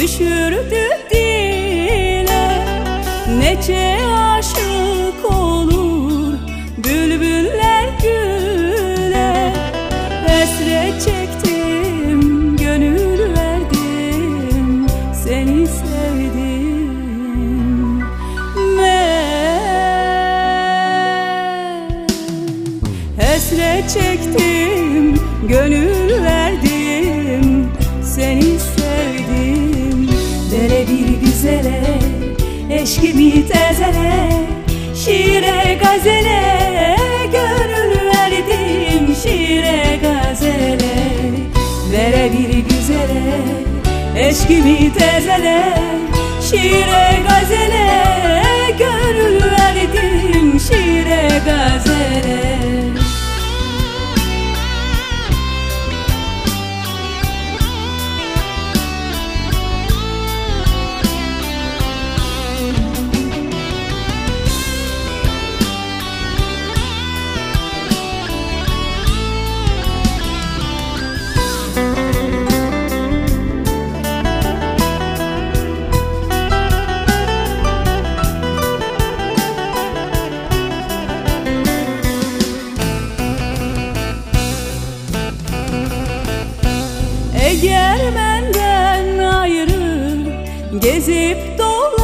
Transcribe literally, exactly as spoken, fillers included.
düşürdü dile. Nece aşık olur bülbüller güle. Hasret çektim, gönül verdim, seni sevdim ben. Hasret çektim, gönül verdim, seni sevdim. Böyle bir güzele, eşkimi tezele, şiire gazele, gönül verdim, şiire gazele. Böyle bir güzele, eşkimi tezele, şiire gazele, gönül verdim, şiire gazele. Eğer benden ayrı gezip dolaşırsan,